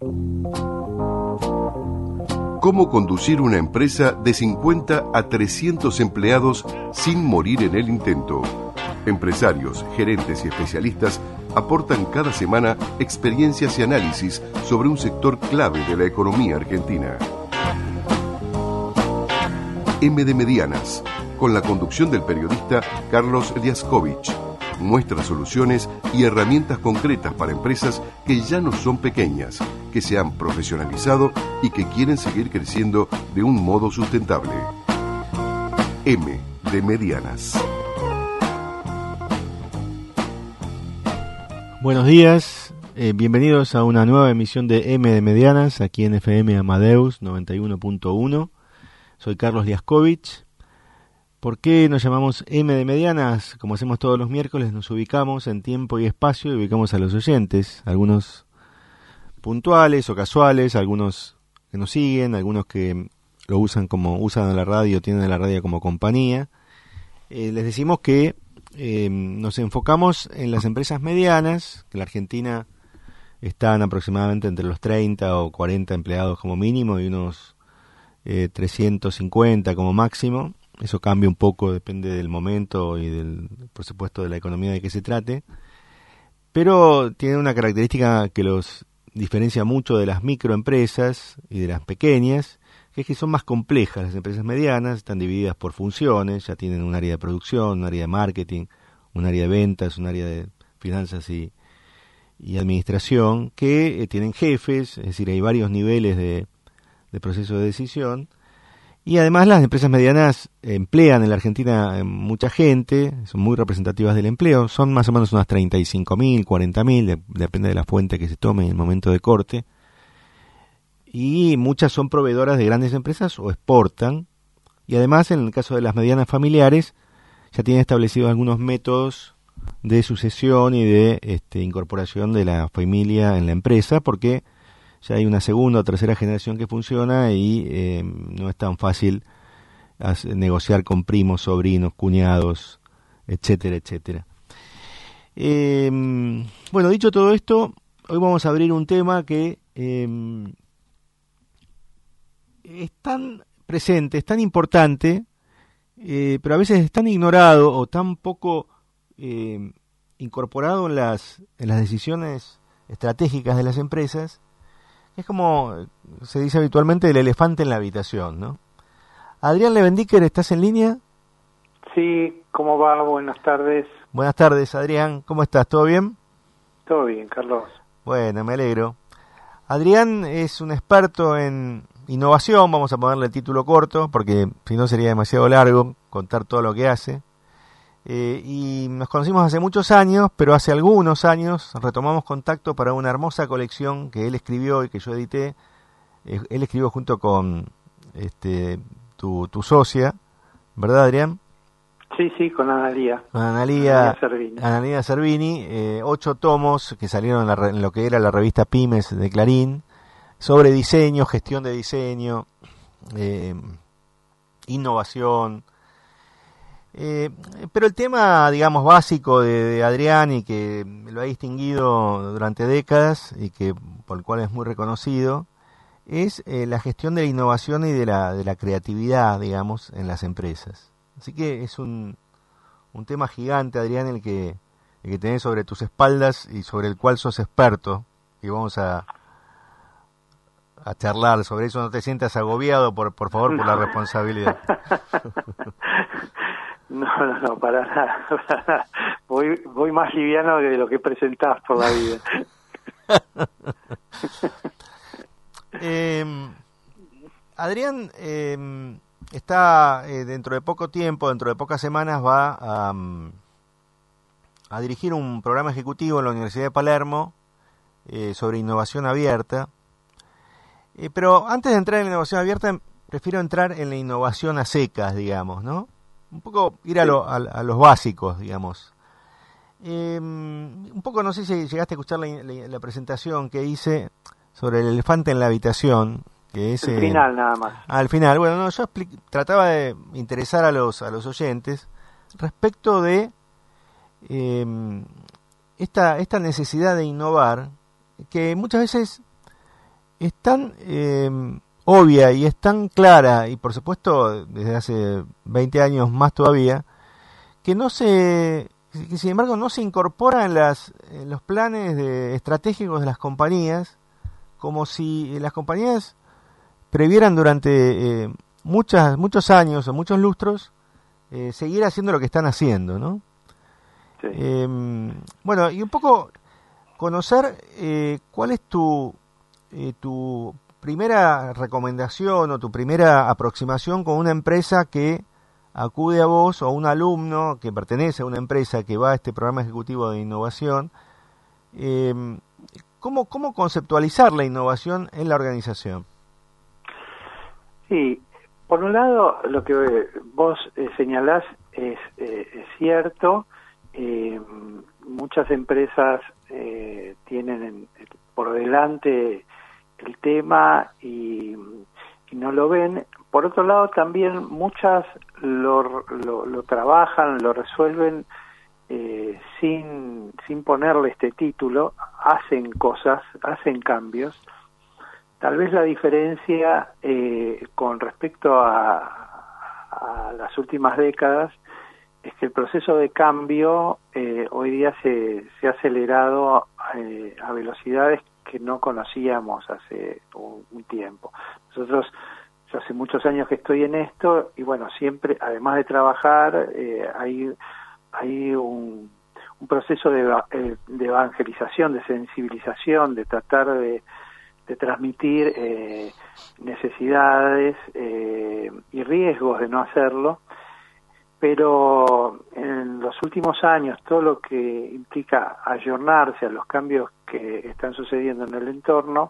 ¿Cómo conducir una empresa de 50 a 300 empleados sin morir en el intento? Empresarios, gerentes y especialistas aportan cada semana experiencias y análisis sobre un sector clave de la economía argentina. M de Medianas, con la conducción del periodista Carlos Liaskovich, muestra soluciones y herramientas concretas para empresas que ya no son pequeñas, que se han profesionalizado y que quieren seguir creciendo de un modo sustentable. M de Medianas. Buenos días, bienvenidos a una nueva emisión de M de Medianas, aquí en FM Amadeus 91.1. Soy Carlos Liaskovich. ¿Por qué nos llamamos M de Medianas? Como hacemos todos los miércoles, nos ubicamos en tiempo y espacio y ubicamos a los oyentes, algunos puntuales o casuales, algunos que nos siguen, algunos que lo usan a la radio, tienen a la radio como compañía. Les decimos que nos enfocamos en las empresas medianas, que en la Argentina están aproximadamente entre los 30 o 40 empleados como mínimo y unos 350 como máximo. Eso cambia un poco, depende del momento y por supuesto, de la economía de que se trate. Pero tiene una característica que los diferencia mucho de las microempresas y de las pequeñas, que es que son más complejas. Las empresas medianas están divididas por funciones, ya tienen un área de producción, un área de marketing, un área de ventas, un área de finanzas y administración, que tienen jefes, es decir, hay varios niveles de proceso de decisión. Y además las empresas medianas emplean en la Argentina mucha gente, son muy representativas del empleo, son más o menos unas 35.000, 40.000, depende de la fuente que se tome en el momento de corte. Y muchas son proveedoras de grandes empresas o exportan. Y además, en el caso de las medianas familiares, ya tienen establecidos algunos métodos de sucesión y de incorporación de la familia en la empresa, porque ya hay una segunda o tercera generación que funciona y no es tan fácil negociar con primos, sobrinos, cuñados, etcétera, etcétera. Bueno, dicho todo esto, hoy vamos a abrir un tema que es tan presente, es tan importante, pero a veces es tan ignorado o tan poco incorporado en las decisiones estratégicas de las empresas. Es como se dice habitualmente, el elefante en la habitación, ¿no? Adrián Levendicker, ¿estás en línea? Sí, ¿cómo va? Buenas tardes. Buenas tardes, Adrián. ¿Cómo estás? ¿Todo bien? Todo bien, Carlos. Bueno, me alegro. Adrián es un experto en innovación, vamos a ponerle el título corto, porque si no sería demasiado largo contar todo lo que hace. Y nos conocimos hace muchos años, pero hace algunos años retomamos contacto para una hermosa colección que él escribió y que yo edité. Él escribió junto con tu socia, ¿verdad, Adrián? Sí, con Analía. Analía Servini, 8 tomos que salieron en lo que era la revista Pymes de Clarín, sobre diseño, gestión de diseño, innovación. Pero el tema, digamos, básico de Adrián y que lo ha distinguido durante décadas y que por el cual es muy reconocido, es la gestión de la innovación y de la creatividad, digamos, en las empresas. Así que es un tema gigante, Adrián, el que tenés sobre tus espaldas y sobre el cual sos experto. Y vamos a charlar sobre eso. No te sientas agobiado, por favor, por la responsabilidad. No, para nada. Voy más liviano que lo que presentás por la vida. Adrián está dentro de poco tiempo, dentro de pocas semanas, va a dirigir un programa ejecutivo en la Universidad de Palermo sobre innovación abierta. Pero antes de entrar en la innovación abierta, prefiero entrar en la innovación a secas, digamos, ¿no? Un poco ir a los básicos, digamos. Un poco, no sé si llegaste a escuchar la presentación que hice sobre el elefante en la habitación, que es... El final nada más. Al final, bueno, no, yo trataba de interesar a los oyentes respecto de esta necesidad de innovar, que muchas veces es tan obvia y es tan clara, y por supuesto desde hace 20 años más todavía, que sin embargo no se incorpora en los planes estratégicos de las compañías, como si las compañías previeran durante muchos años o muchos lustros seguir haciendo lo que están haciendo, ¿no? Sí. Bueno, y un poco conocer cuál es tu primera recomendación o tu primera aproximación con una empresa que acude a vos, o un alumno que pertenece a una empresa que va a este programa ejecutivo de innovación. ¿Cómo conceptualizar la innovación en la organización? Sí, por un lado, lo que vos señalás es cierto. Muchas empresas tienen por delante el tema y no lo ven. Por otro lado, también muchas lo trabajan, lo resuelven sin ponerle este título, hacen cosas, hacen cambios. Tal vez la diferencia con respecto a las últimas décadas es que el proceso de cambio hoy día se ha acelerado a velocidades que no conocíamos hace un tiempo. Yo hace muchos años que estoy en esto y bueno, siempre, además de trabajar, hay un proceso de evangelización, de sensibilización, de tratar de transmitir necesidades y riesgos de no hacerlo, pero en los últimos años todo lo que implica ayornarse a los cambios que están sucediendo en el entorno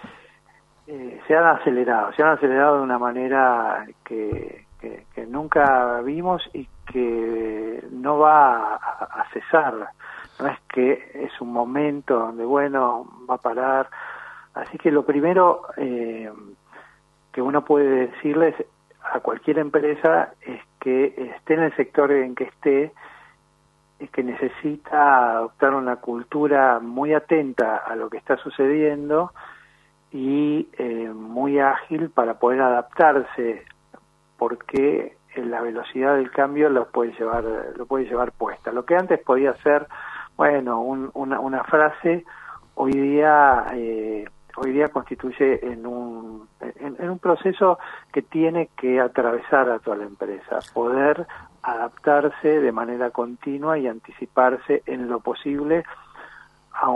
se han acelerado de una manera que nunca vimos y que no va a cesar. No es que es un momento donde, bueno, va a parar. Así que lo primero que uno puede decirles a cualquier empresa es que esté en el sector en que esté, es que necesita adoptar una cultura muy atenta a lo que está sucediendo y muy ágil para poder adaptarse, porque la velocidad del cambio lo puede llevar puesta. Lo que antes podía ser, bueno, una frase, hoy día constituye en un proceso que tiene que atravesar a toda la empresa, poder adaptarse de manera continua y anticiparse en lo posible a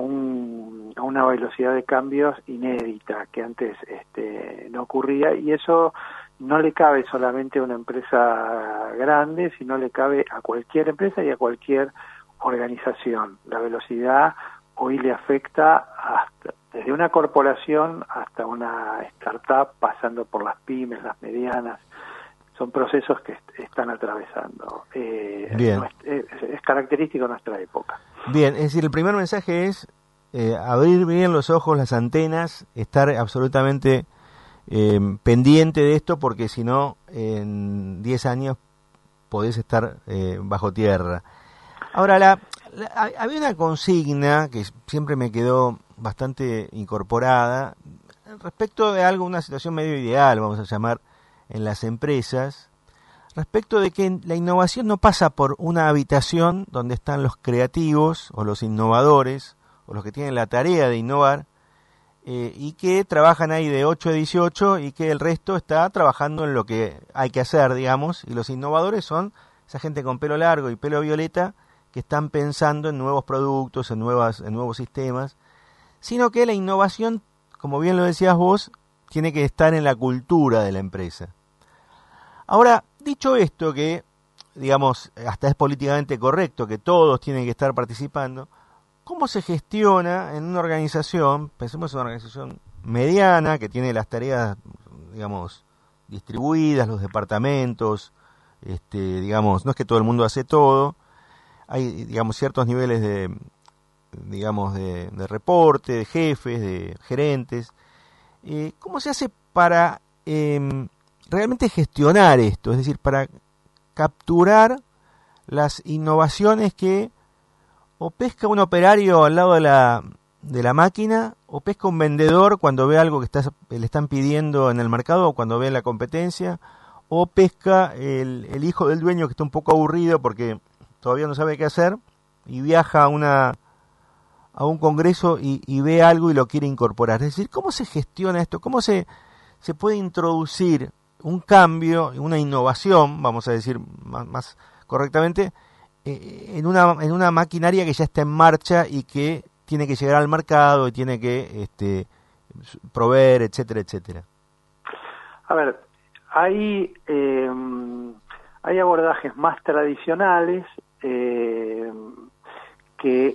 una velocidad de cambios inédita que antes no ocurría, y eso no le cabe solamente a una empresa grande, sino le cabe a cualquier empresa y a cualquier organización. La velocidad hoy le afecta desde una corporación hasta una startup, pasando por las pymes, las medianas. Son procesos que están atravesando. Bien. Es característico de nuestra época. Bien, es decir, el primer mensaje es abrir bien los ojos, las antenas, estar absolutamente pendiente de esto, porque si no, en 10 años podés estar bajo tierra. Ahora, había una consigna que siempre me quedó bastante incorporada respecto de una situación medio ideal, vamos a llamar, en las empresas, respecto de que la innovación no pasa por una habitación donde están los creativos o los innovadores o los que tienen la tarea de innovar y que trabajan ahí de 8 a 18 y que el resto está trabajando en lo que hay que hacer, digamos, y los innovadores son esa gente con pelo largo y pelo violeta que están pensando en nuevos productos, en nuevos sistemas, sino que la innovación, como bien lo decías vos, tiene que estar en la cultura de la empresa. Ahora, dicho esto, que digamos hasta es políticamente correcto, que todos tienen que estar participando, ¿cómo se gestiona en una organización? Pensemos en una organización mediana que tiene las tareas, digamos, distribuidas, los departamentos, digamos, no es que todo el mundo hace todo, hay, digamos, ciertos niveles de reporte, de jefes, de gerentes. ¿Cómo se hace para realmente gestionar esto? Es decir, para capturar las innovaciones que o pesca un operario al lado de la máquina, o pesca un vendedor cuando ve algo que le están pidiendo en el mercado, o cuando ve la competencia, o pesca el hijo del dueño que está un poco aburrido porque todavía no sabe qué hacer y viaja a un congreso y ve algo y lo quiere incorporar. Es decir, ¿cómo se gestiona esto? ¿Cómo se puede introducir un cambio, una innovación, vamos a decir más correctamente, en una maquinaria que ya está en marcha y que tiene que llegar al mercado y tiene que proveer, etcétera, etcétera? A ver, hay abordajes más tradicionales que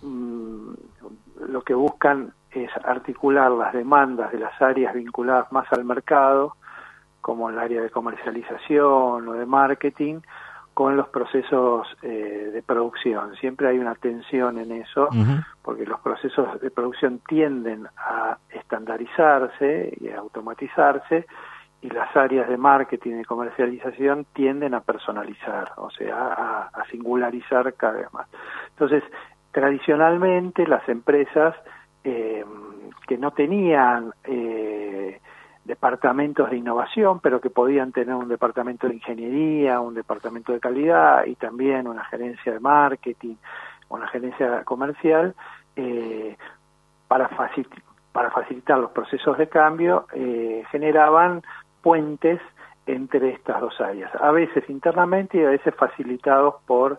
lo que buscan es articular las demandas de las áreas vinculadas más al mercado, como el área de comercialización o de marketing, con los procesos de producción. Siempre hay una tensión en eso, porque los procesos de producción tienden a estandarizarse y a automatizarse, y las áreas de marketing y comercialización tienden a personalizar, o sea, a singularizar cada vez más. Entonces, tradicionalmente las empresas que no tenían departamentos de innovación, pero que podían tener un departamento de ingeniería, un departamento de calidad y también una gerencia de marketing, una gerencia comercial, para facilitar los procesos de cambio, generaban puentes entre estas dos áreas, a veces internamente y a veces facilitados por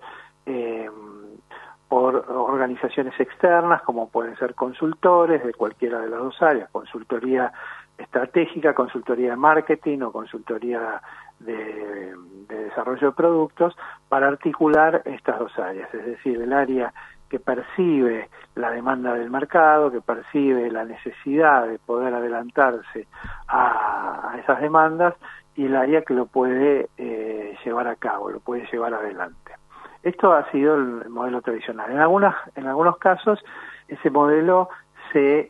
organizaciones externas, como pueden ser consultores de cualquiera de las dos áreas, consultoría estratégica, consultoría de marketing o consultoría de desarrollo de productos, para articular estas dos áreas, es decir, el área que percibe la demanda del mercado, que percibe la necesidad de poder adelantarse a esas demandas, y el área que lo puede llevar a cabo, lo puede llevar adelante. Esto ha sido el modelo tradicional. En algunos casos ese modelo se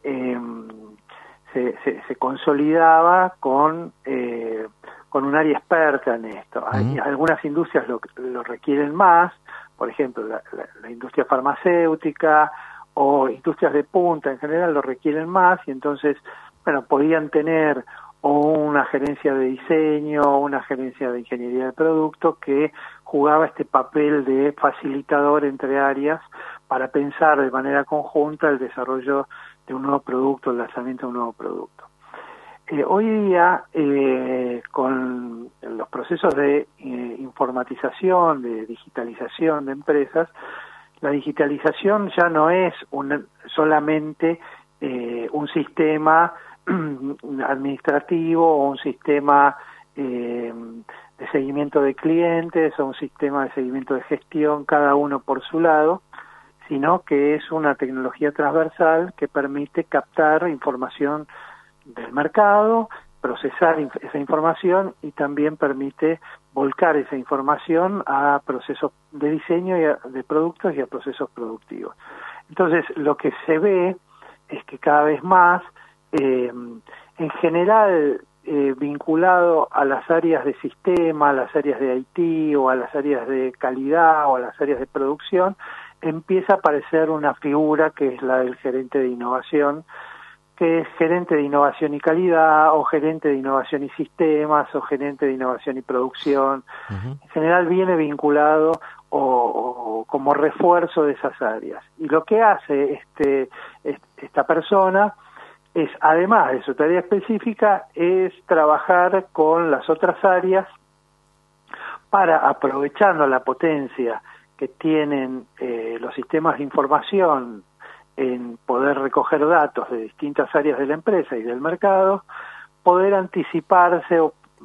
consolidaba con un área experta en esto. Hay algunas industrias lo requieren más, por ejemplo, la industria farmacéutica o industrias de punta en general lo requieren más, y entonces, bueno, podían tener o una gerencia de diseño o una gerencia de ingeniería de producto que jugaba este papel de facilitador entre áreas para pensar de manera conjunta el desarrollo de un nuevo producto, el lanzamiento de un nuevo producto. Hoy día, con los procesos de informatización, de digitalización de empresas, la digitalización ya no es solamente un sistema administrativo o un sistema de seguimiento de clientes o un sistema de seguimiento de gestión, cada uno por su lado, sino que es una tecnología transversal que permite captar información del mercado, procesar esa información y también permite volcar esa información a procesos de diseño de productos y a procesos productivos. Entonces, lo que se ve es que cada vez más, en general, vinculado a las áreas de sistema, a las áreas de IT o a las áreas de calidad o a las áreas de producción, empieza a aparecer una figura que es la del gerente de innovación, que es gerente de innovación y calidad, o gerente de innovación y sistemas, o gerente de innovación y producción. En general viene vinculado o como refuerzo de esas áreas. Y lo que hace esta persona es, además de su tarea específica, es trabajar con las otras áreas para, aprovechando la potencia que tienen los sistemas de información en poder recoger datos de distintas áreas de la empresa y del mercado, poder anticiparse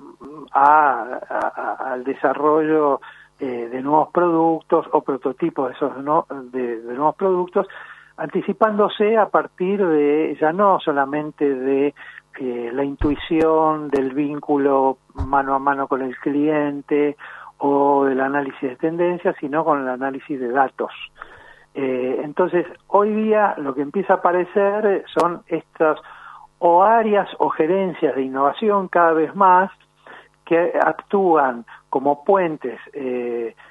al desarrollo de nuevos productos o prototipos de nuevos productos, anticipándose a partir de, ya no solamente de la intuición del vínculo mano a mano con el cliente o del análisis de tendencias, sino con el análisis de datos. Entonces, hoy día lo que empieza a aparecer son estas o áreas o gerencias de innovación cada vez más que actúan como puentes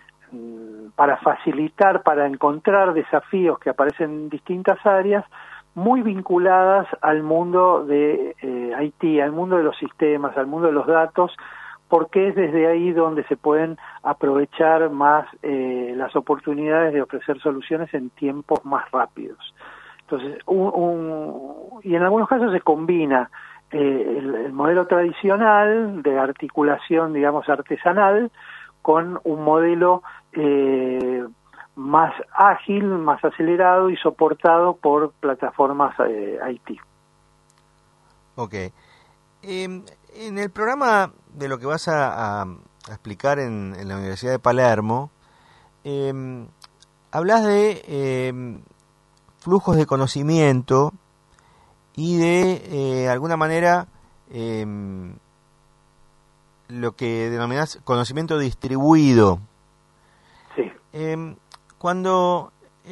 para facilitar, para encontrar desafíos que aparecen en distintas áreas, muy vinculadas al mundo de IT, al mundo de los sistemas, al mundo de los datos, porque es desde ahí donde se pueden aprovechar más las oportunidades de ofrecer soluciones en tiempos más rápidos. Entonces, y en algunos casos se combina el modelo tradicional de articulación, digamos, artesanal, con un modelo más ágil, más acelerado y soportado por plataformas IT. Ok. En el programa de lo que vas a explicar en la Universidad de Palermo, hablas de flujos de conocimiento y de alguna manera lo que denominás conocimiento distribuido. Sí. Cuando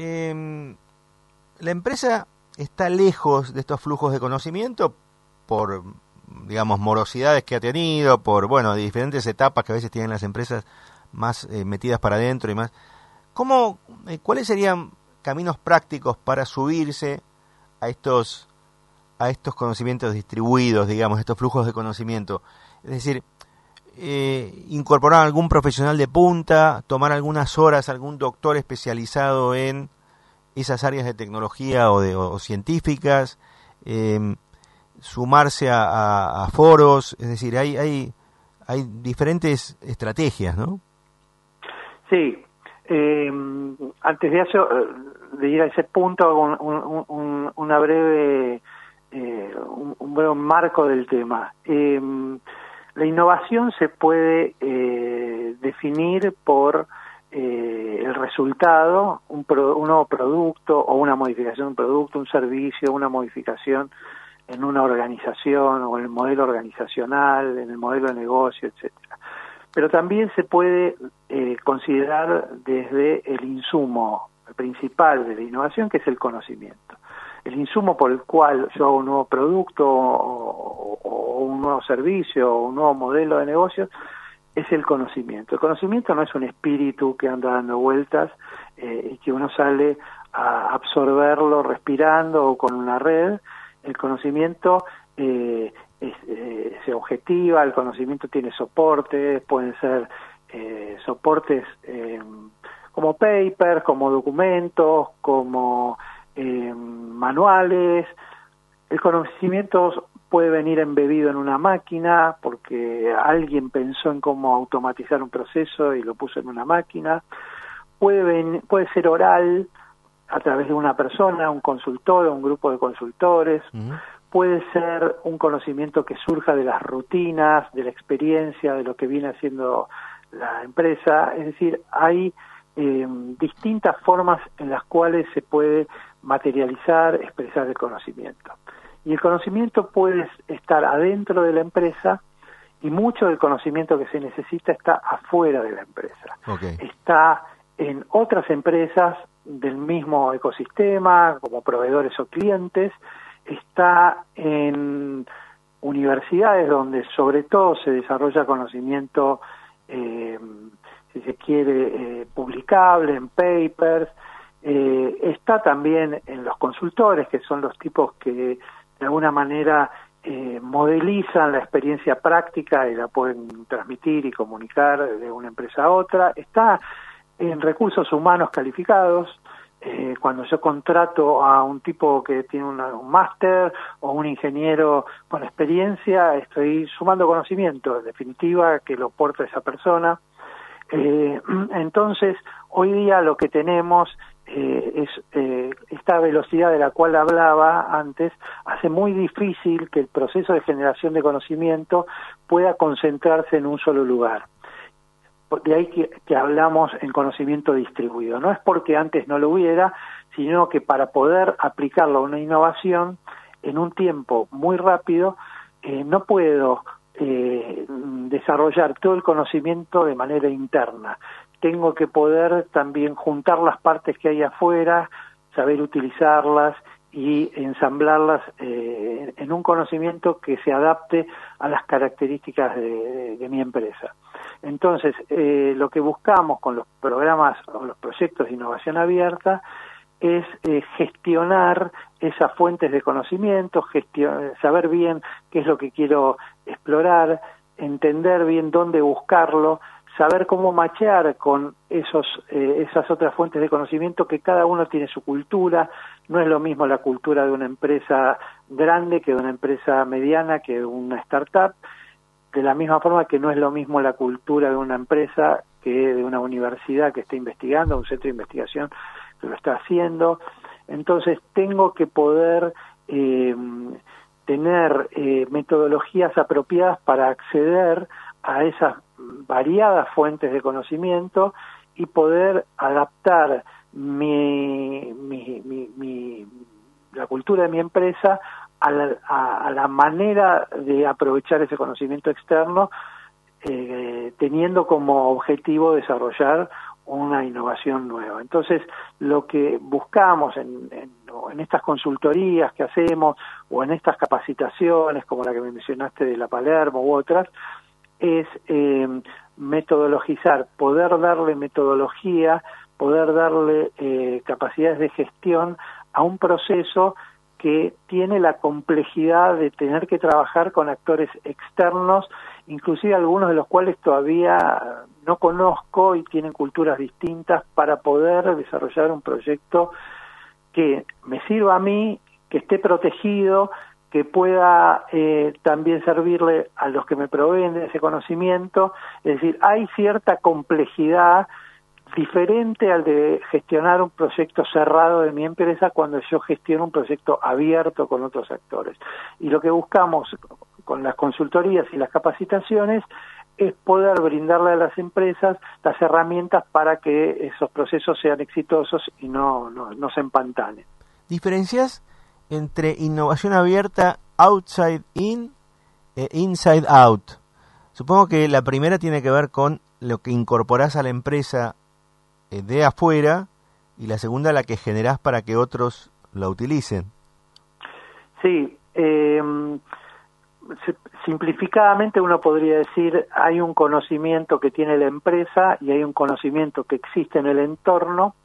la empresa está lejos de estos flujos de conocimiento por, digamos, morosidades que ha tenido, por, bueno, diferentes etapas que a veces tienen las empresas más metidas para adentro y más, ¿cuáles serían caminos prácticos para subirse a estos conocimientos distribuidos, digamos, estos flujos de conocimiento? Es decir, incorporar a algún profesional de punta, tomar algunas horas, algún doctor especializado en esas áreas de tecnología o científicas, sumarse a foros, es decir, hay diferentes estrategias, ¿no? Sí. Antes de eso, de ir a ese punto, hago un breve marco del tema. La innovación se puede definir por el resultado, un nuevo producto o una modificación de un producto, un servicio, una modificación en una organización o en el modelo organizacional, en el modelo de negocio, etcétera. Pero también se puede considerar desde el insumo principal de la innovación, que es el conocimiento. El insumo por el cual yo hago un nuevo producto o un nuevo servicio o un nuevo modelo de negocio es el conocimiento. El conocimiento no es un espíritu que anda dando vueltas y que uno sale a absorberlo respirando o con una red. El conocimiento se objetiva, el conocimiento tiene soportes, pueden ser soportes como papers, como documentos, como manuales. El conocimiento puede venir embebido en una máquina porque alguien pensó en cómo automatizar un proceso y lo puso en una máquina. Puede ser oral a través de una persona, un consultor o un grupo de consultores. Puede ser un conocimiento que surja de las rutinas, de la experiencia, de lo que viene haciendo la empresa. Es decir, hay distintas formas en las cuales se puede materializar, expresar el conocimiento. Y el conocimiento puede estar adentro de la empresa y mucho del conocimiento que se necesita está afuera de la empresa. Okay. Está en otras empresas del mismo ecosistema, como proveedores o clientes, está en universidades donde sobre todo se desarrolla conocimiento, si se quiere, publicable, en papers, está también en los consultores, que son los tipos que de alguna manera modelizan la experiencia práctica y la pueden transmitir y comunicar de una empresa a otra, está en recursos humanos calificados. Cuando yo contrato a un tipo que tiene un máster o un ingeniero con experiencia, estoy sumando conocimiento, en definitiva, que lo aporta esa persona. Entonces, hoy día lo que tenemos es esta velocidad de la cual hablaba antes, hace muy difícil que el proceso de generación de conocimiento pueda concentrarse en un solo lugar. De ahí que hablamos en conocimiento distribuido. No es porque antes no lo hubiera, sino que para poder aplicarlo a una innovación en un tiempo muy rápido, no puedo desarrollar todo el conocimiento de manera interna. Tengo que poder también juntar las partes que hay afuera, saber utilizarlas y ensamblarlas en un conocimiento que se adapte a las características de mi empresa. Entonces, lo que buscamos con los programas o los proyectos de innovación abierta es gestionar esas fuentes de conocimiento, saber bien qué es lo que quiero explorar, entender bien dónde buscarlo, saber cómo machear con esas otras fuentes de conocimiento, que cada uno tiene su cultura. No es lo mismo la cultura de una empresa grande que de una empresa mediana, que de una startup, de la misma forma que no es lo mismo la cultura de una empresa que de una universidad que está investigando, un centro de investigación que lo está haciendo. Entonces tengo que poder tener metodologías apropiadas para acceder a esas variadas fuentes de conocimiento y poder adaptar la cultura de mi empresa a la manera de aprovechar ese conocimiento externo, teniendo como objetivo desarrollar una innovación nueva. Entonces, lo que buscamos en estas consultorías que hacemos o en estas capacitaciones, como la que me mencionaste de la Palermo u otras, es metodologizar, poder darle metodología, poder darle capacidades de gestión a un proceso que tiene la complejidad de tener que trabajar con actores externos, inclusive algunos de los cuales todavía no conozco y tienen culturas distintas, para poder desarrollar un proyecto que me sirva a mí, que esté protegido, que pueda también servirle a los que me proveen de ese conocimiento. Es decir, hay cierta complejidad diferente al de gestionar un proyecto cerrado de mi empresa cuando yo gestiono un proyecto abierto con otros actores. Y lo que buscamos con las consultorías y las capacitaciones es poder brindarle a las empresas las herramientas para que esos procesos sean exitosos y no se empantanen. ¿Diferencias entre innovación abierta outside in e inside out? Supongo que la primera tiene que ver con lo que incorporás a la empresa de afuera, y la segunda la que generás para que otros la utilicen. Sí, simplificadamente uno podría decir, hay un conocimiento que tiene la empresa y hay un conocimiento que existe en el entorno.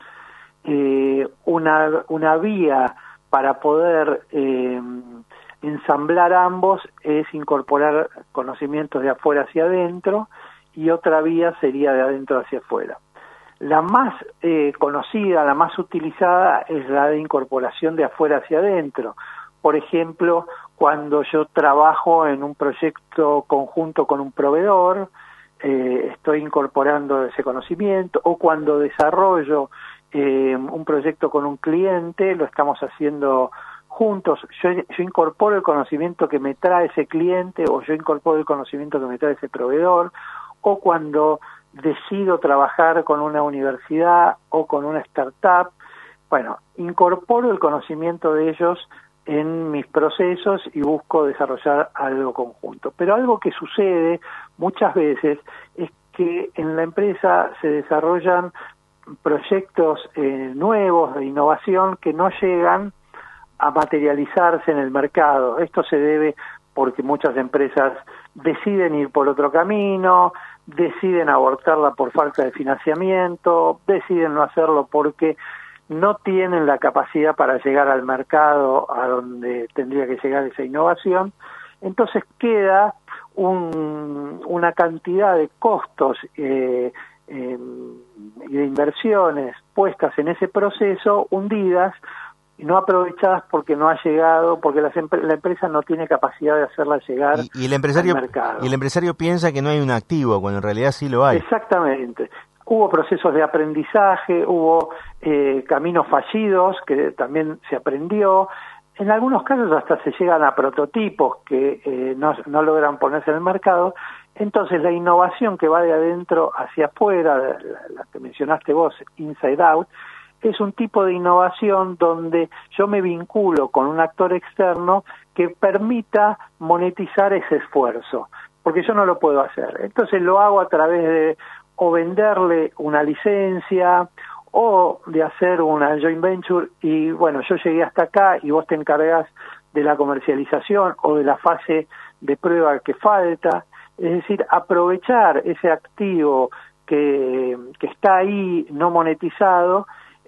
Una vía para poder ensamblar ambos es incorporar conocimientos de afuera hacia adentro, y otra vía sería de adentro hacia afuera. La más conocida, la más utilizada es la de incorporación de afuera hacia adentro. Por ejemplo, cuando yo trabajo en un proyecto conjunto con un proveedor, estoy incorporando ese conocimiento, o cuando desarrollo un proyecto con un cliente, lo estamos haciendo juntos. Yo incorporo el conocimiento que me trae ese cliente, o yo incorporo el conocimiento que me trae ese proveedor, o cuando decido trabajar con una universidad o con una startup. Bueno, incorporo el conocimiento de ellos en mis procesos y busco desarrollar algo conjunto. Pero algo que sucede muchas veces es que en la empresa se desarrollan proyectos nuevos de innovación que no llegan a materializarse en el mercado. Esto se debe porque muchas empresas deciden ir por otro camino, deciden abortarla por falta de financiamiento, deciden no hacerlo porque no tienen la capacidad para llegar al mercado a donde tendría que llegar esa innovación. Entonces queda una cantidad de costos y de inversiones puestas en ese proceso, hundidas y no aprovechadas porque no ha llegado, porque la empresa no tiene capacidad de hacerla llegar y el empresario, al mercado. Y el empresario piensa que no hay un activo, cuando en realidad sí lo hay. Exactamente. Hubo procesos de aprendizaje, hubo caminos fallidos que también se aprendió. En algunos casos hasta se llegan a prototipos que no logran ponerse en el mercado. Entonces la innovación que va de adentro hacia afuera, la que mencionaste vos, inside out, es un tipo de innovación donde yo me vinculo con un actor externo que permita monetizar ese esfuerzo, porque yo no lo puedo hacer. Entonces lo hago a través de o venderle una licencia o de hacer una joint venture y bueno, yo llegué hasta acá y vos te encargás de la comercialización o de la fase de prueba que falta. Es decir, aprovechar ese activo que está ahí no monetizado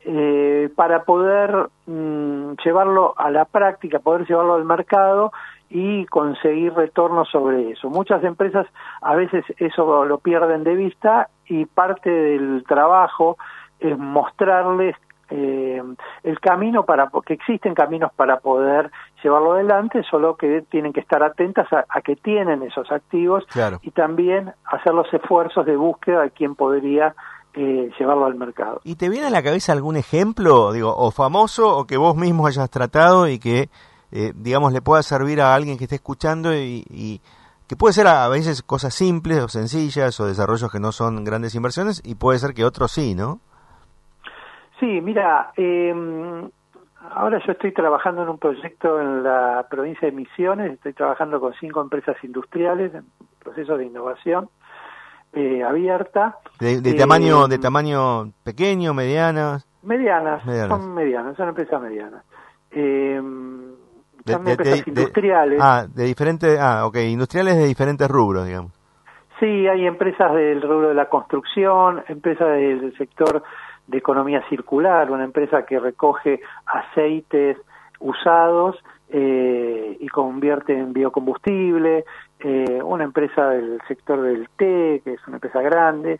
para poder llevarlo a la práctica, poder llevarlo al mercado y conseguir retornos sobre eso. Muchas empresas a veces eso lo pierden de vista y parte del trabajo es mostrarles el camino porque existen caminos para poder llevarlo adelante, solo que tienen que estar atentas a que tienen esos activos, claro, y también hacer los esfuerzos de búsqueda de quién podría llevarlo al mercado. ¿Y te viene a la cabeza algún ejemplo, digo, o famoso o que vos mismo hayas tratado y que, digamos, le pueda servir a alguien que esté escuchando y que puede ser a veces cosas simples o sencillas o desarrollos que no son grandes inversiones y puede ser que otros sí, ¿no? Sí, mira, ahora yo estoy trabajando en un proyecto en la provincia de Misiones, estoy trabajando con 5 empresas industriales en procesos de innovación abierta. ¿De tamaño pequeño, medianas? Medianas, son empresas medianas. Son empresas industriales. Industriales de diferentes rubros, digamos. Sí, hay empresas del rubro de la construcción, empresas del sector de economía circular, una empresa que recoge aceites usados y convierte en biocombustible, una empresa del sector del té, que es una empresa grande,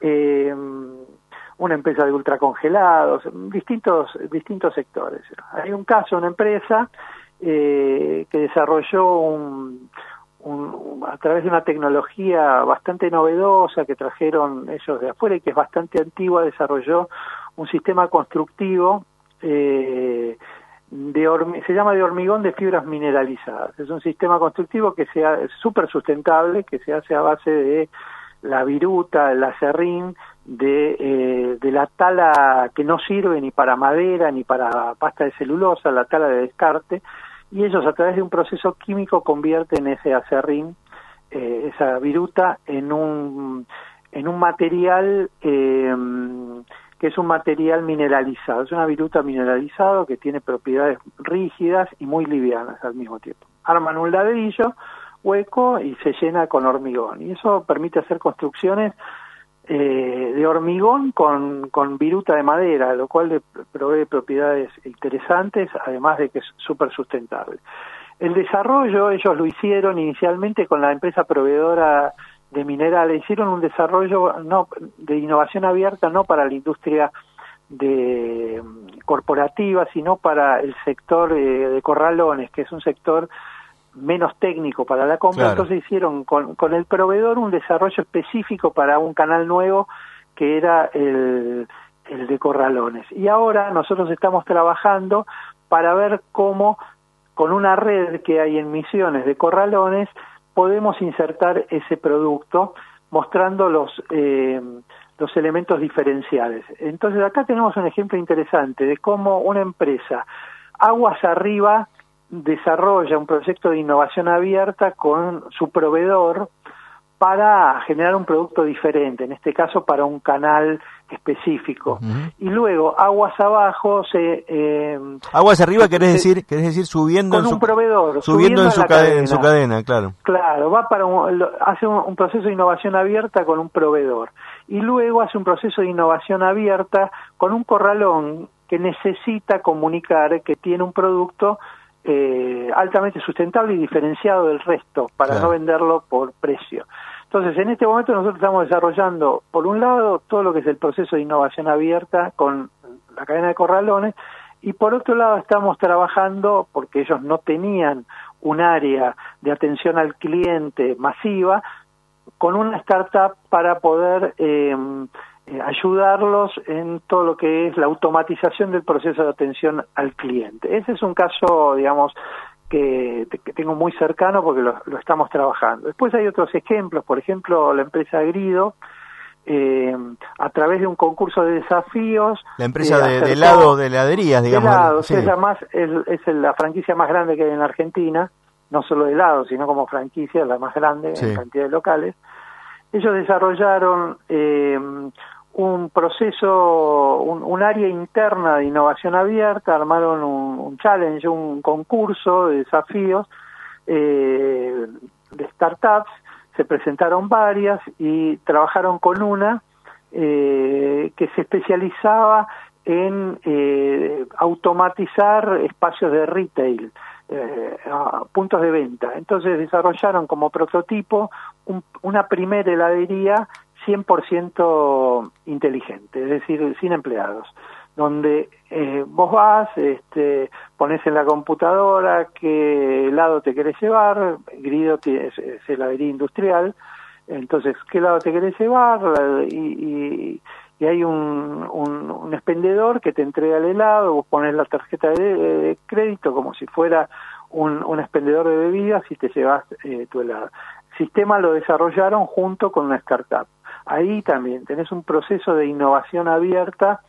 una empresa de ultracongelados, distintos sectores. Hay un caso, una empresa que desarrolló a través de una tecnología bastante novedosa que trajeron ellos de afuera y que es bastante antigua, desarrolló un sistema constructivo se llama de hormigón de fibras mineralizadas. Es un sistema constructivo que es súper sustentable, que se hace a base de la viruta, el acerrín, de la tala que no sirve ni para madera ni para pasta de celulosa, la tala de descarte, y ellos a través de un proceso químico convierten ese acerrín, esa viruta, en un material que es un material mineralizado. Es una viruta mineralizado que tiene propiedades rígidas y muy livianas al mismo tiempo. Arman un ladrillo hueco y se llena con hormigón, y eso permite hacer construcciones de hormigón con viruta de madera, lo cual le provee propiedades interesantes, además de que es súper sustentable. El desarrollo ellos lo hicieron inicialmente con la empresa proveedora de minerales, hicieron un desarrollo de innovación abierta, no para la industria corporativa, sino para el sector de corralones, que es un sector menos técnico para la compra. Claro. Entonces hicieron con el proveedor un desarrollo específico para un canal nuevo que era el de corralones. Y ahora nosotros estamos trabajando para ver cómo con una red que hay en Misiones de corralones podemos insertar ese producto mostrando los elementos diferenciales. Entonces acá tenemos un ejemplo interesante de cómo una empresa aguas arriba desarrolla un proyecto de innovación abierta con su proveedor para generar un producto diferente, en este caso para un canal específico. Uh-huh. Y luego, aguas abajo, aguas arriba, querés decir subiendo con un proveedor, subiendo en su cadena, claro. Claro, va hace un proceso de innovación abierta con un proveedor. Y luego hace un proceso de innovación abierta con un corralón que necesita comunicar que tiene un producto altamente sustentable y diferenciado del resto para no venderlo por precio. Entonces, en este momento nosotros estamos desarrollando, por un lado, todo lo que es el proceso de innovación abierta con la cadena de corralones, y por otro lado estamos trabajando, porque ellos no tenían un área de atención al cliente masiva, con una startup para poder ayudarlos en todo lo que es la automatización del proceso de atención al cliente. Ese es un caso, digamos, que tengo muy cercano porque lo estamos trabajando. Después hay otros ejemplos, por ejemplo, la empresa Grido, a través de un concurso de desafíos... La empresa de helado, de heladerías, digamos. De helados, sí. Es la franquicia más grande que hay en Argentina, no solo de helados, sino como franquicia, la más grande en cantidad de locales. Ellos desarrollaron un proceso, un área interna de innovación abierta, armaron un challenge, un concurso de desafíos de startups, se presentaron varias y trabajaron con una que se especializaba en automatizar espacios de retail, puntos de venta. Entonces desarrollaron como prototipo una primera heladería 100% inteligente, es decir, sin empleados, donde vos vas, pones en la computadora qué helado te querés llevar. Grido es heladería industrial, entonces qué helado te querés llevar, y hay un expendedor que te entrega el helado. Vos pones la tarjeta de crédito como si fuera un expendedor de bebidas y te llevas tu helado. El sistema lo desarrollaron junto con una startup. Ahí también tenés un proceso de innovación abierta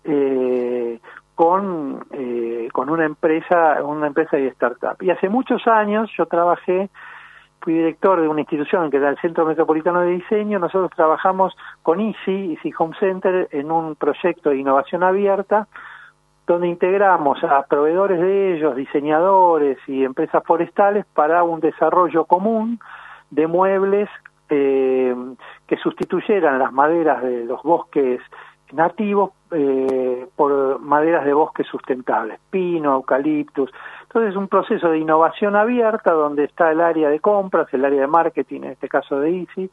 con una empresa y startup. Y hace muchos años yo fui director de una institución que era el Centro Metropolitano de Diseño. Nosotros trabajamos con Easy Home Center en un proyecto de innovación abierta donde integramos a proveedores de ellos, diseñadores y empresas forestales para un desarrollo común de muebles que sustituyeran las maderas de los bosques nativos por maderas de bosques sustentables, pino, eucaliptus. Entonces es un proceso de innovación abierta donde está el área de compras, el área de marketing, en este caso de Easy,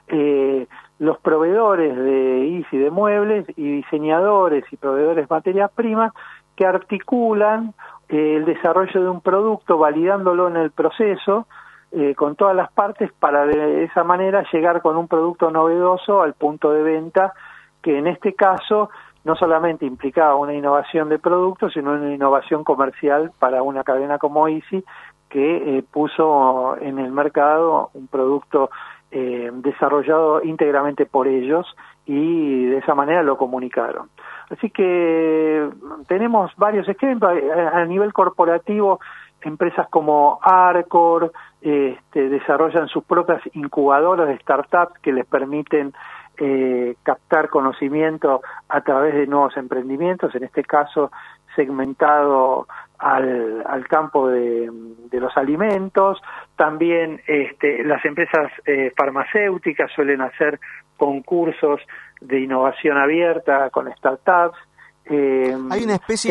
los proveedores de Easy de muebles y diseñadores y proveedores de materias primas que articulan el desarrollo de un producto, validándolo en el proceso con todas las partes para de esa manera llegar con un producto novedoso al punto de venta, que en este caso no solamente implicaba una innovación de producto, sino una innovación comercial para una cadena como Easy, que puso en el mercado un producto desarrollado íntegramente por ellos, y de esa manera lo comunicaron. Así que tenemos varios ejemplos a nivel corporativo. Empresas como Arcor desarrollan sus propias incubadoras de startups que les permiten captar conocimiento a través de nuevos emprendimientos, en este caso segmentado al campo de los alimentos. También las empresas farmacéuticas suelen hacer concursos de innovación abierta con startups. Hay una especie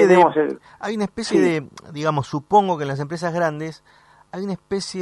de, digamos, supongo que en las empresas grandes hay una especie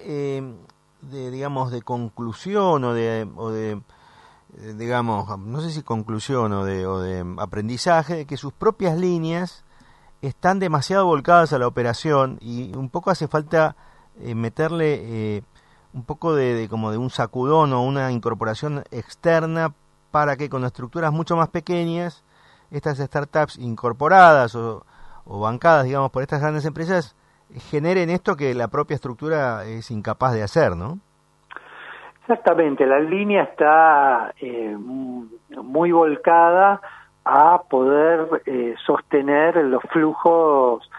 de digamos, de conclusión o de digamos, no sé si conclusión o de aprendizaje, de que sus propias líneas están demasiado volcadas a la operación y un poco hace falta meterle un poco como de un sacudón o una incorporación externa para que con estructuras mucho más pequeñas estas startups incorporadas o bancadas, digamos, por estas grandes empresas generen esto que la propia estructura es incapaz de hacer, ¿no? Exactamente, la línea está muy volcada a poder sostener los flujos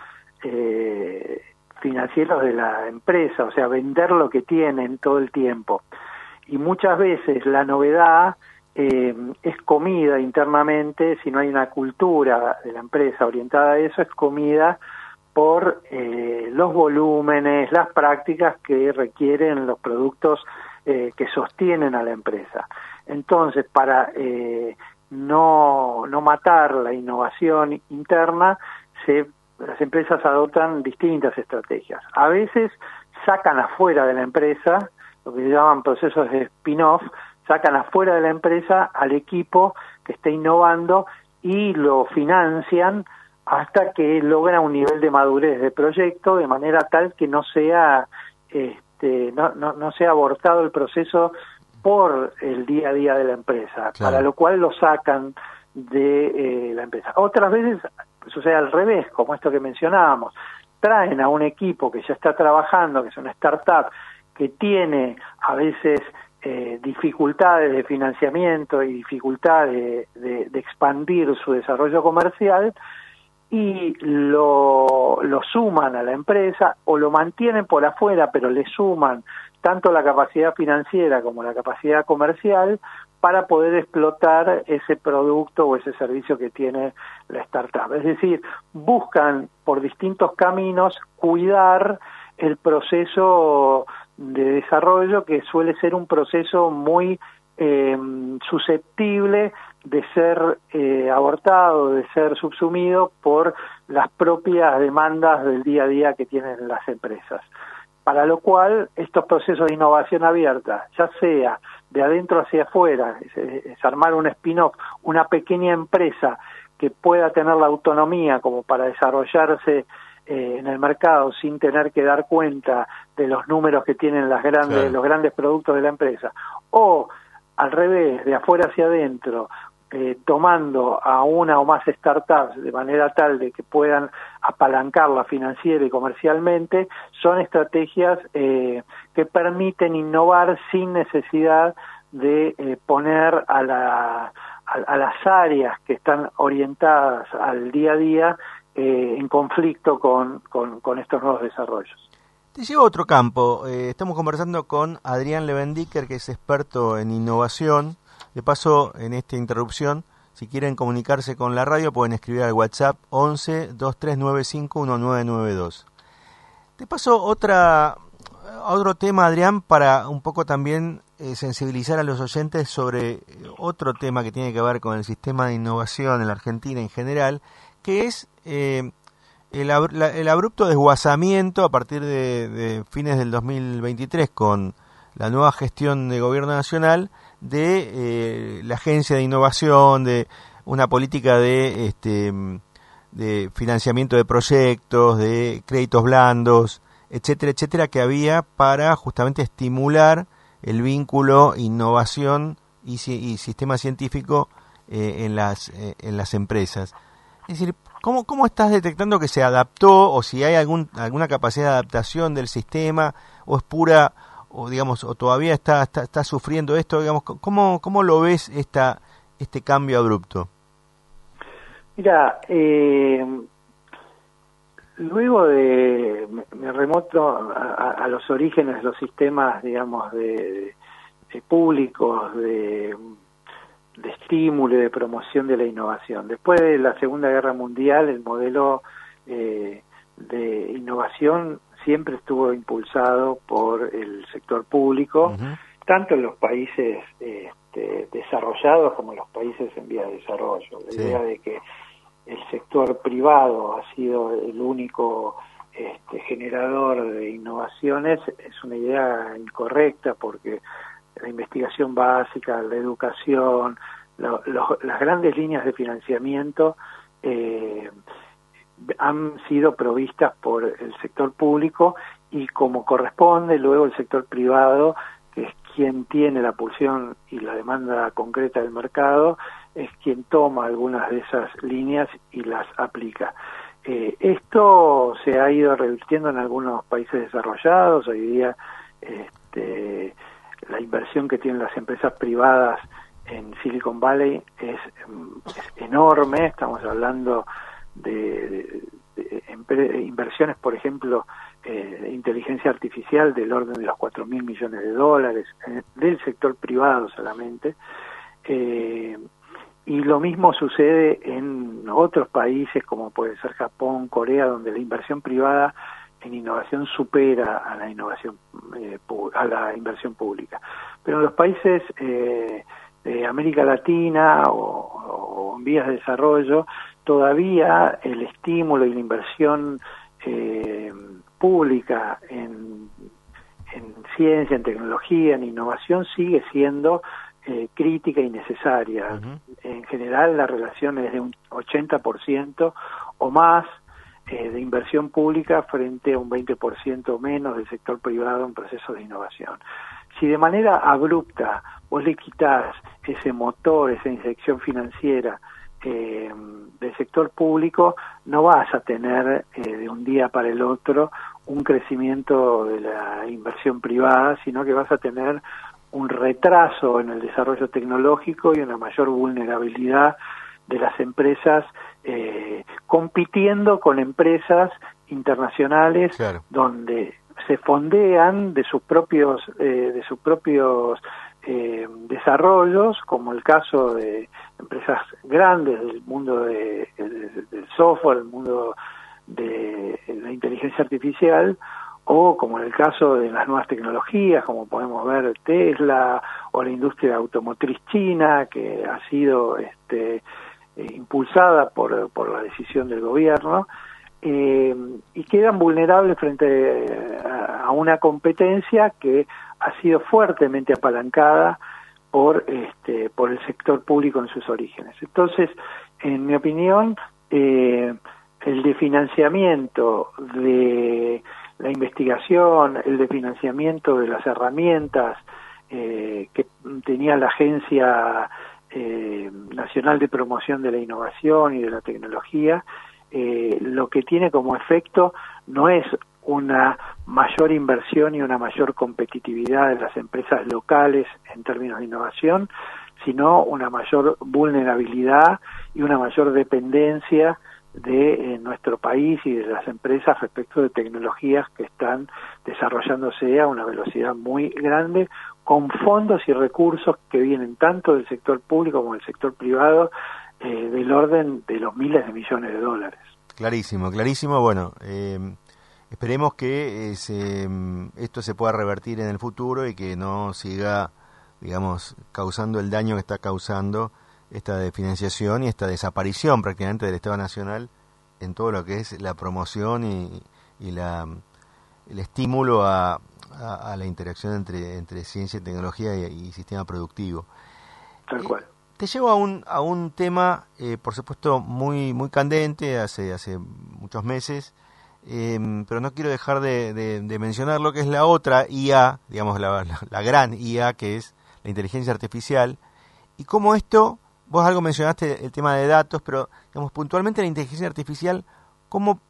financieros de la empresa, o sea, vender lo que tienen todo el tiempo. Y muchas veces la novedad es comida internamente. Si no hay una cultura de la empresa orientada a eso, es comida por los volúmenes, las prácticas que requieren los productos que sostienen a la empresa. Entonces, para no matar la innovación interna, las empresas adoptan distintas estrategias. A veces sacan afuera de la empresa, lo que se llaman procesos de spin-off, sacan afuera de la empresa al equipo que está innovando y lo financian hasta que logra un nivel de madurez de proyecto, de manera tal que no sea no sea abortado el proceso por el día a día de la empresa, claro, para lo cual lo sacan de la empresa. Otras veces sucede al revés, como esto que mencionábamos, traen a un equipo que ya está trabajando, que es una startup, que tiene a veces dificultades de financiamiento y dificultades de expandir su desarrollo comercial, y lo suman a la empresa o lo mantienen por afuera, pero le suman tanto la capacidad financiera como la capacidad comercial para poder explotar ese producto o ese servicio que tiene la startup. Es decir, buscan por distintos caminos cuidar el proceso de desarrollo, que suele ser un proceso muy susceptible de ser abortado, de ser subsumido por las propias demandas del día a día que tienen las empresas. Para lo cual, estos procesos de innovación abierta, ya sea de adentro hacia afuera, es armar un spin-off, una pequeña empresa que pueda tener la autonomía como para desarrollarse en el mercado sin tener que dar cuenta de los números que tienen los grandes productos de la empresa, o al revés, de afuera hacia adentro, tomando a una o más startups de manera tal de que puedan apalancarla financiera y comercialmente, son estrategias que permiten innovar sin necesidad de poner a las áreas que están orientadas al día a día en conflicto con estos nuevos desarrollos. Te llevo a otro campo. Estamos conversando con Adrián Levendicker, que es experto en innovación. De paso, en esta interrupción, si quieren comunicarse con la radio, pueden escribir al WhatsApp 11 2395 1992. De paso, otro tema, Adrián, para un poco también sensibilizar a los oyentes sobre otro tema que tiene que ver con el sistema de innovación en la Argentina en general, que es el abrupto desguazamiento a partir de fines del 2023 con la nueva gestión de gobierno nacional de la Agencia de Innovación, de una política de financiamiento de proyectos, de créditos blandos, etcétera, etcétera, que había para justamente estimular el vínculo innovación y sistema científico en las empresas. Es decir, ¿cómo estás detectando que se adaptó, o si hay alguna capacidad de adaptación del sistema, o es pura, o digamos, o todavía está sufriendo esto? Digamos, ¿cómo lo ves este cambio abrupto? Mira, luego me remoto a los orígenes de los sistemas, digamos, de públicos, de estímulo y de promoción de la innovación. Después de la Segunda Guerra Mundial, el modelo de innovación siempre estuvo impulsado por el sector público, tanto en los países desarrollados como en los países en vía de desarrollo. La idea de que el sector privado ha sido el único generador de innovaciones es una idea incorrecta, porque la investigación básica, la educación, las grandes líneas de financiamiento han sido provistas por el sector público, y como corresponde, luego el sector privado, que es quien tiene la pulsión y la demanda concreta del mercado, es quien toma algunas de esas líneas y las aplica. Esto se ha ido revirtiendo en algunos países desarrollados. Hoy día la inversión que tienen las empresas privadas en Silicon Valley es enorme. Estamos hablando de inversiones, por ejemplo, de inteligencia artificial del orden de los $4.000 millones del sector privado solamente. Y lo mismo sucede en otros países como puede ser Japón, Corea, donde la inversión privada en innovación supera a la inversión pública. Pero en los países de América Latina o en vías de desarrollo, todavía el estímulo y la inversión pública en ciencia, en tecnología, en innovación sigue siendo crítica y necesaria. En general, la relación es de un 80% o más de inversión pública frente a un 20% o menos del sector privado en procesos de innovación. Si de manera abrupta vos le quitás ese motor, esa inyección financiera del sector público, no vas a tener de un día para el otro un crecimiento de la inversión privada, sino que vas a tener un retraso en el desarrollo tecnológico y una mayor vulnerabilidad de las empresas compitiendo con empresas internacionales, claro, donde se fondean de sus propios desarrollos, como el caso de empresas grandes del mundo del software, del mundo de la inteligencia artificial, o como en el caso de las nuevas tecnologías, como podemos ver Tesla o la industria automotriz china, que ha sido impulsada por la decisión del gobierno, y quedan vulnerables frente a una competencia que ha sido fuertemente apalancada por el sector público en sus orígenes. Entonces, en mi opinión, el de financiamiento de la investigación, el de financiamiento de las herramientas que tenía la Agencia Nacional de Promoción de la Innovación y de la Tecnología, lo que tiene como efecto no es una mayor inversión y una mayor competitividad de las empresas locales en términos de innovación, sino una mayor vulnerabilidad y una mayor dependencia de nuestro país y de las empresas respecto de tecnologías que están desarrollándose a una velocidad muy grande, con fondos y recursos que vienen tanto del sector público como del sector privado, del orden de los miles de millones de dólares. Clarísimo, clarísimo. Bueno, esperemos que esto se pueda revertir en el futuro y que no siga, digamos, causando el daño que está causando esta desfinanciación y esta desaparición prácticamente del Estado Nacional en todo lo que es la promoción y el estímulo a la interacción entre ciencia y tecnología y sistema productivo. Tal cual. Te llevo a un tema, por supuesto, muy candente hace muchos meses, pero no quiero dejar de mencionar lo que es la otra IA, digamos, la gran IA, que es la inteligencia artificial, y cómo esto, vos algo mencionaste el tema de datos, pero digamos puntualmente la inteligencia artificial, ¿cómo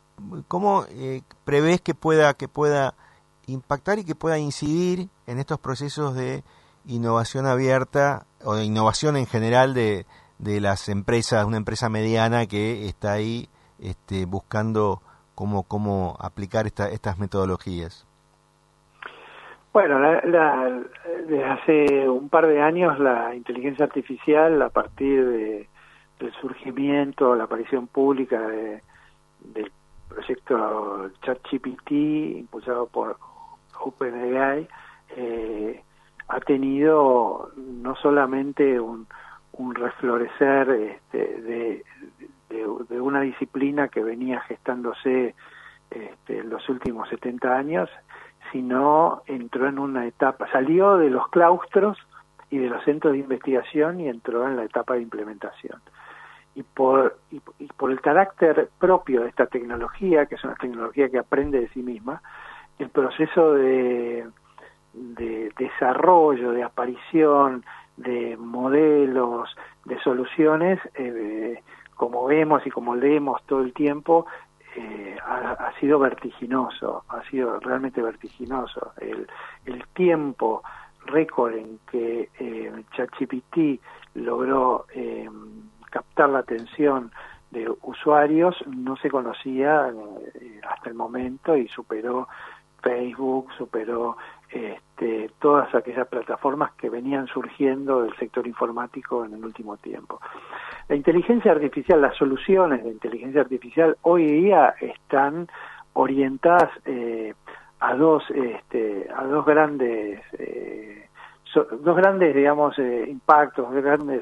prevés que pueda impactar y que pueda incidir en estos procesos de innovación abierta o de innovación en general de las empresas, una empresa mediana que está ahí buscando cómo aplicar estas metodologías? Bueno, desde hace un par de años la inteligencia artificial, a partir del surgimiento, la aparición pública del proyecto ChatGPT, impulsado por OpenAI, ha tenido no solamente un reflorecer de una disciplina que venía gestándose en los últimos 70 años, sino entró en una etapa, salió de los claustros y de los centros de investigación y entró en la etapa de implementación. Y por el carácter propio de esta tecnología, que es una tecnología que aprende de sí misma, el proceso de desarrollo, de aparición de modelos, de soluciones, como vemos y como leemos todo el tiempo, ha sido vertiginoso, ha sido realmente vertiginoso. El tiempo récord en que ChatGPT logró captar la atención de usuarios no se conocía hasta el momento, y superó Facebook, superó todas aquellas plataformas que venían surgiendo del sector informático en el último tiempo. La inteligencia artificial, las soluciones de inteligencia artificial hoy día están orientadas a dos grandes digamos impactos, dos grandes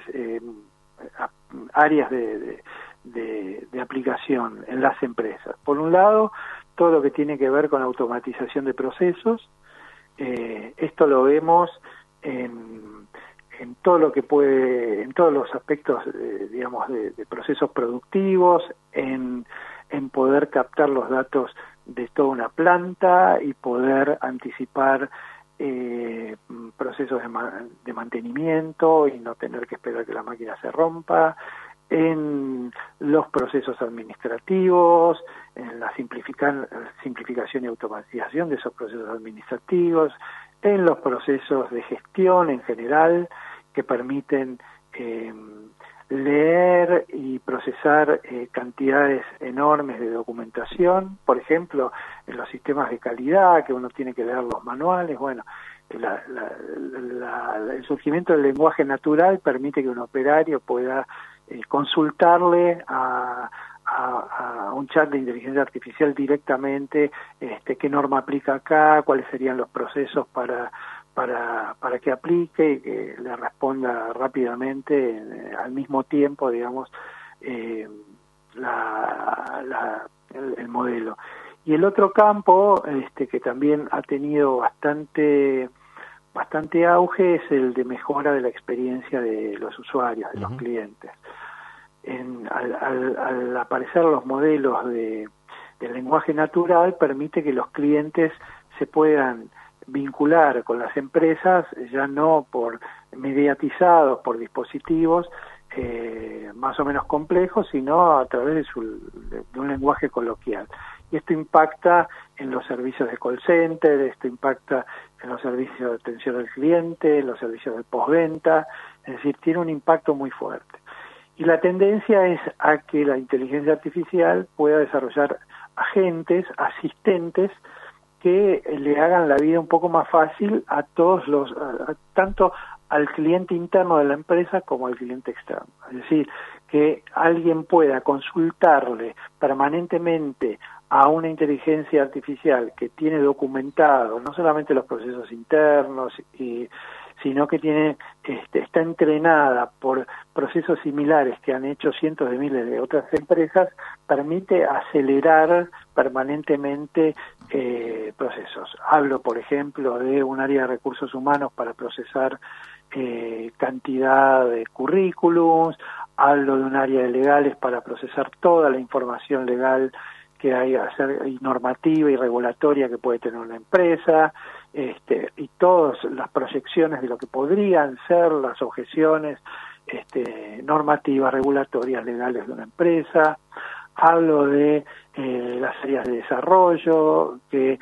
áreas de aplicación en las empresas. Por un lado, todo lo que tiene que ver con automatización de procesos. Esto lo vemos en todo lo que en todos los aspectos, digamos, de procesos productivos, en poder captar los datos de toda una planta y poder anticipar procesos de mantenimiento y no tener que esperar que la máquina se rompa, en los procesos administrativos, en la simplificación y automatización de esos procesos administrativos, en los procesos de gestión en general, que permiten leer y procesar cantidades enormes de documentación, por ejemplo, en los sistemas de calidad, que uno tiene que leer los manuales. Bueno, el surgimiento del lenguaje natural permite que un operario pueda consultarle a a un chat de inteligencia artificial directamente qué norma aplica acá, cuáles serían los procesos para que aplique y que le responda rápidamente al mismo tiempo, digamos, el modelo. Y el otro campo que también ha tenido bastante auge es el de mejora de la experiencia de los usuarios, de los clientes. Al aparecer los modelos del lenguaje natural, permite que los clientes se puedan vincular con las empresas, ya no por mediatizados por dispositivos más o menos complejos, sino a través de un lenguaje coloquial. Y esto impacta en los servicios de call center, esto impacta en los servicios de atención al cliente, en los servicios de postventa, es decir, tiene un impacto muy fuerte. Y la tendencia es a que la inteligencia artificial pueda desarrollar agentes, asistentes, que le hagan la vida un poco más fácil a todos tanto al cliente interno de la empresa como al cliente externo. Es decir, que alguien pueda consultarle permanentemente a una inteligencia artificial que tiene documentado no solamente los procesos internos, sino que está entrenada por procesos similares que han hecho cientos de miles de otras empresas, permite acelerar permanentemente procesos. Hablo, por ejemplo, de un área de recursos humanos para procesar cantidad de currículums, hablo de un área de legales para procesar toda la información legal que hay y normativa y regulatoria que puede tener una empresa, y todas las proyecciones de lo que podrían ser las objeciones normativas, regulatorias, legales de una empresa. Hablo de las áreas de desarrollo que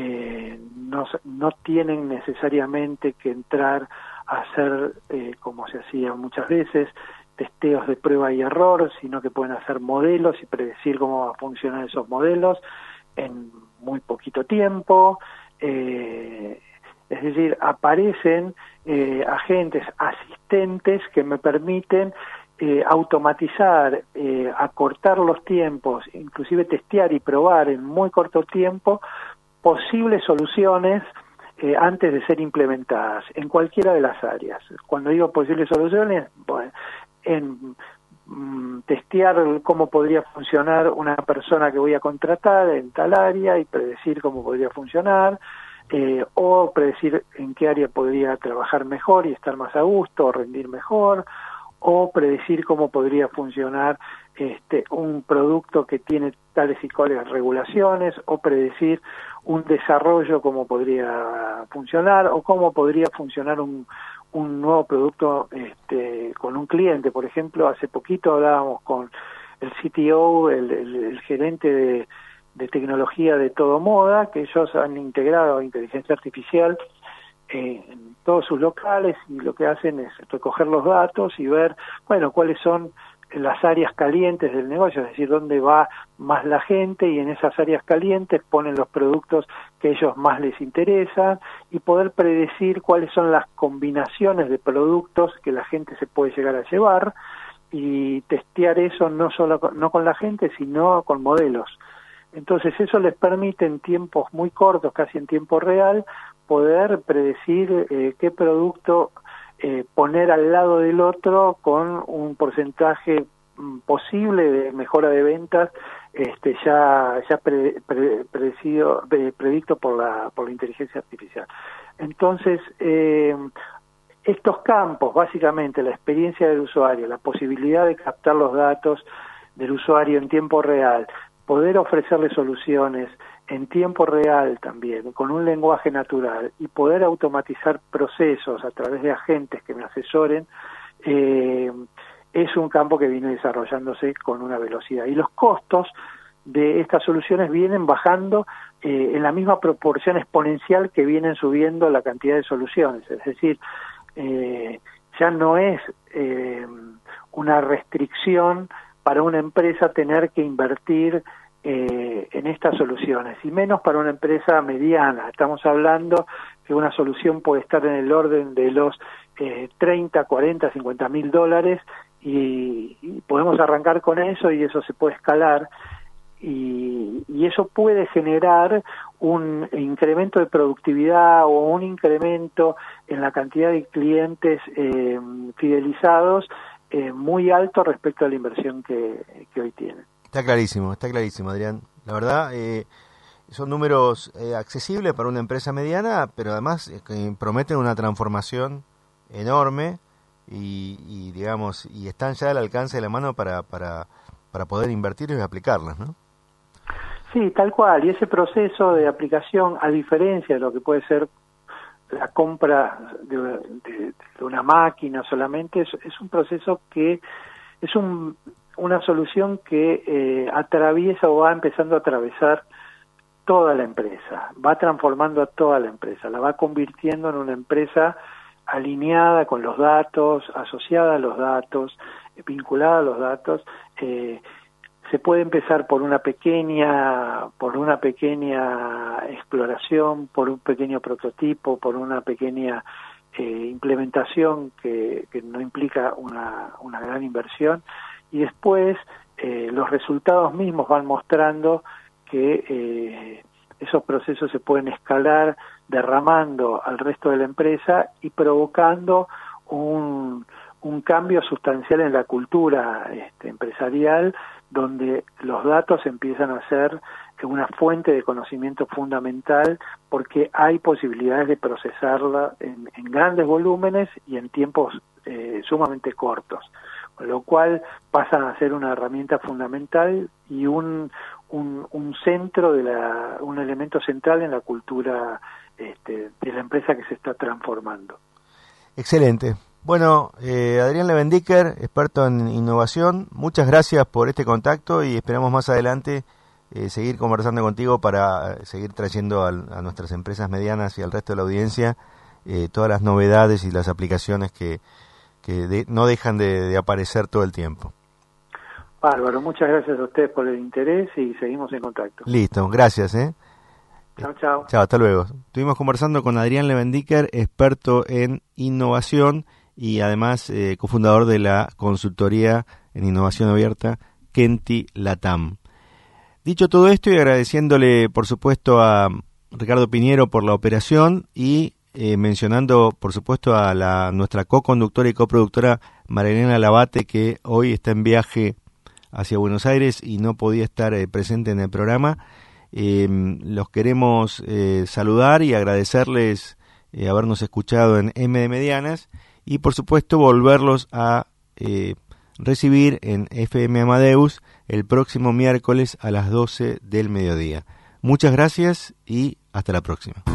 no tienen necesariamente que entrar a hacer, como se hacía muchas veces, testeos de prueba y error, sino que pueden hacer modelos y predecir cómo va a funcionar esos modelos en muy poquito tiempo. Es decir, aparecen agentes asistentes que me permiten automatizar, acortar los tiempos, inclusive testear y probar en muy corto tiempo posibles soluciones antes de ser implementadas en cualquiera de las áreas. Cuando digo posibles soluciones, bueno, en testear cómo podría funcionar una persona que voy a contratar en tal área y predecir cómo podría funcionar, o predecir en qué área podría trabajar mejor y estar más a gusto o rendir mejor, o predecir cómo podría funcionar un producto que tiene tales y cuales regulaciones, o predecir un desarrollo cómo podría funcionar, o cómo podría funcionar un nuevo producto con un cliente. Por ejemplo, hace poquito hablábamos con el CTO, el gerente de tecnología de Todo Moda, que ellos han integrado inteligencia artificial en todos sus locales, y lo que hacen es recoger los datos y ver, bueno, cuáles son las áreas calientes del negocio, es decir, dónde va más la gente, y en esas áreas calientes ponen los productos que a ellos más les interesan, y poder predecir cuáles son las combinaciones de productos que la gente se puede llegar a llevar, y testear eso no con la gente, sino con modelos. Entonces eso les permite en tiempos muy cortos, casi en tiempo real, poder predecir qué producto poner al lado del otro con un porcentaje posible de mejora de ventas ya predicto por la inteligencia artificial. Entonces estos campos, básicamente la experiencia del usuario, la posibilidad de captar los datos del usuario en tiempo real, poder ofrecerle soluciones en tiempo real también, con un lenguaje natural, y poder automatizar procesos a través de agentes que me asesoren, es un campo que viene desarrollándose con una velocidad. Y los costos de estas soluciones vienen bajando en la misma proporción exponencial que vienen subiendo la cantidad de soluciones. Es decir, ya no es una restricción para una empresa tener que invertir en estas soluciones, y menos para una empresa mediana. Estamos hablando que una solución puede estar en el orden de los 30, 40, 50 mil dólares, y podemos arrancar con eso y eso se puede escalar y eso puede generar un incremento de productividad o un incremento en la cantidad de clientes fidelizados muy alto respecto a la inversión que hoy tienen. Está clarísimo, Adrián. La verdad, son números accesibles para una empresa mediana, pero además que prometen una transformación enorme y digamos, y están ya al alcance de la mano para poder invertir y aplicarlas, ¿no? Sí, tal cual. Y ese proceso de aplicación, a diferencia de lo que puede ser la compra de una máquina solamente, es un proceso que es una solución que atraviesa o va empezando a atravesar toda la empresa, va transformando a toda la empresa, la va convirtiendo en una empresa alineada con los datos, asociada a los datos, vinculada a los datos. Se puede empezar por una pequeña exploración, por un pequeño prototipo, por una pequeña implementación que no implica una gran inversión, y después los resultados mismos van mostrando que esos procesos se pueden escalar derramando al resto de la empresa y provocando un cambio sustancial en la cultura empresarial, donde los datos empiezan a ser una fuente de conocimiento fundamental porque hay posibilidades de procesarla en grandes volúmenes y en tiempos sumamente cortos, con lo cual pasan a ser una herramienta fundamental y un centro un elemento central en la cultura de la empresa que se está transformando. Excelente. Bueno, Adrián Levendicker, experto en innovación, muchas gracias por este contacto y esperamos más adelante seguir conversando contigo para seguir trayendo a nuestras empresas medianas y al resto de la audiencia todas las novedades y las aplicaciones que no dejan de aparecer todo el tiempo. Bárbaro, muchas gracias a ustedes por el interés y seguimos en contacto. Listo, gracias. Chao. Chao, hasta luego. Estuvimos conversando con Adrián Levendicker, experto en innovación y además cofundador de la consultoría en innovación abierta Kenti Latam. Dicho todo esto y agradeciéndole por supuesto a Ricardo Piñero por la operación y mencionando por supuesto a nuestra co-conductora y coproductora Marilena Labate, que hoy está en viaje hacia Buenos Aires y no podía estar presente en el programa. Los queremos saludar y agradecerles habernos escuchado en M de Medianas y por supuesto volverlos a recibir en FM Amadeus el próximo miércoles a las 12 del mediodía. Muchas gracias y hasta la próxima.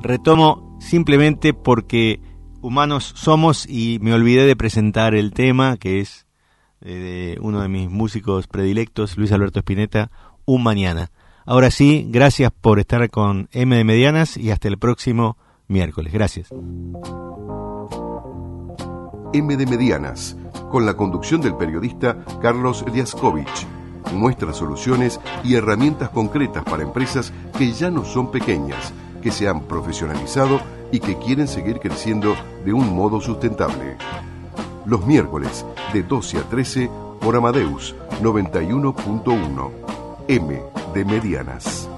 Retomo simplemente porque humanos somos y me olvidé de presentar el tema, que es de uno de mis músicos predilectos, Luis Alberto Spinetta, Un Mañana. Ahora sí, gracias por estar con M de Medianas y hasta el próximo miércoles. Gracias. M de Medianas, con la conducción del periodista Carlos Liaskovich. Muestra soluciones y herramientas concretas para empresas que ya no son pequeñas, que se han profesionalizado y que quieren seguir creciendo de un modo sustentable. Los miércoles de 12 a 13 por Amadeus 91.1. M de Medianas.